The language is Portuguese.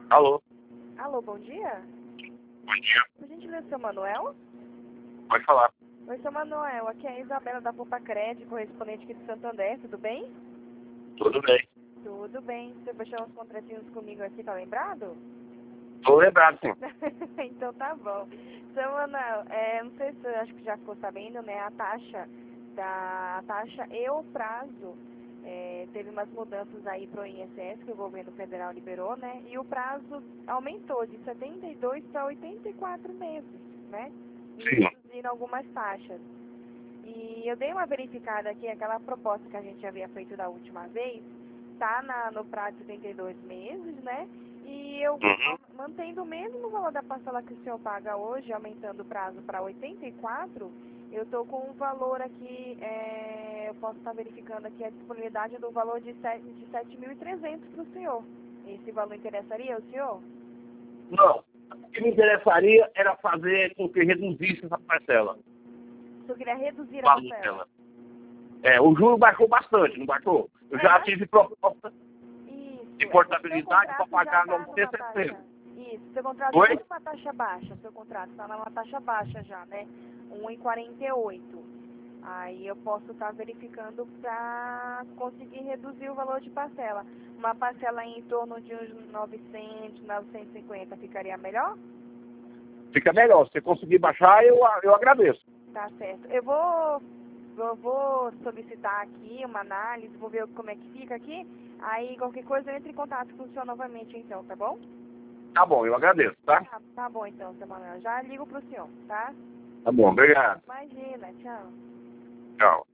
Alô, Alô, bom dia. bom dia. Por gentileza, seu Manuel? Pode falar. Oi, seu Manuel. Aqui é a Isabela da Poupa Crédito, correspondente aqui de Santander. Tudo bem? Tudo bem. Tudo bem. Você fechou uns contratinhos comigo aqui, tá lembrado? Tô lembrado, sim. Então tá bom. Seu Manuel, não sei se acho que já ficou sabendo, né? A taxa e o prazo. Teve umas mudanças aí pro INSS que o governo federal liberou, né? E o prazo aumentou de 72 para 84 meses, né? E Sim. reduziram algumas taxas. E eu dei uma verificada aqui, aquela proposta que a gente havia feito da última vez, tá no prazo de 72 meses, né? E eu mantendo o mesmo valor da parcela que o senhor paga hoje, aumentando o prazo para 84, eu estou com um valor aqui, eu posso estar verificando aqui a disponibilidade do valor de 7.300 para o senhor. Esse valor interessaria ao senhor? Não. O que me interessaria era fazer com que reduzisse essa parcela. O senhor queria reduzir a Valor parcela? dela. O juro baixou bastante, não baixou? Eu já tive proposta Isso. de portabilidade para pagar tá 960. Isso, seu contrato Oi? já está numa taxa baixa, seu contrato está numa taxa baixa já, né? 1,48. Aí eu posso estar verificando para conseguir reduzir o valor de parcela. Uma parcela em torno de uns 900, 950 ficaria melhor? Fica melhor. Se você conseguir baixar, eu agradeço. Tá certo. Eu vou solicitar aqui uma análise, vou ver como é que fica aqui. Aí qualquer coisa eu entro em contato com o senhor novamente então, tá bom? Tá bom, eu agradeço, tá? Tá bom então, seu Manuel. Já ligo pro senhor, tá? Tá bom, obrigado. Imagina, tchau. Tchau.